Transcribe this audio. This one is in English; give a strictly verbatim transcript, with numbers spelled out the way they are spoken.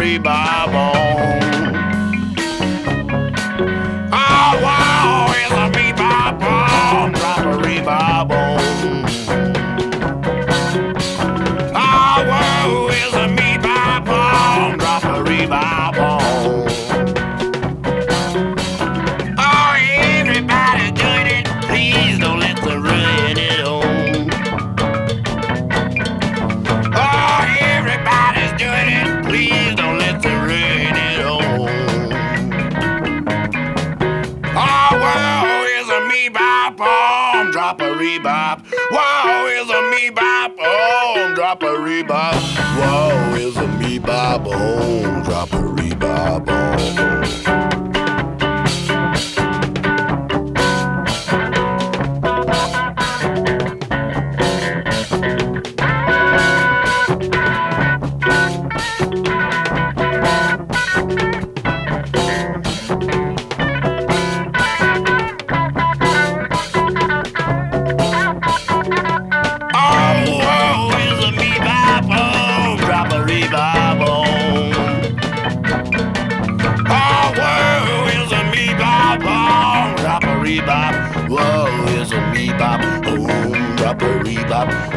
rebop on. Oh, wow, it's a rebop on. Drop a rebop on. Oh, wow, it's a rebop on. Drop a rebop on. Oh, everybody's doing it. Please don't let the ruin it on. Oh, everybody's doing it. Please don't let the ruin it on. Oh, wow, is a me bop on. Drop a rebop. Wow, is a me bop on. Drop a rebop. Wow, is a me bop on. Drop a rebop on. Rebop, whoa, is a rebop, boom, drop a rebop.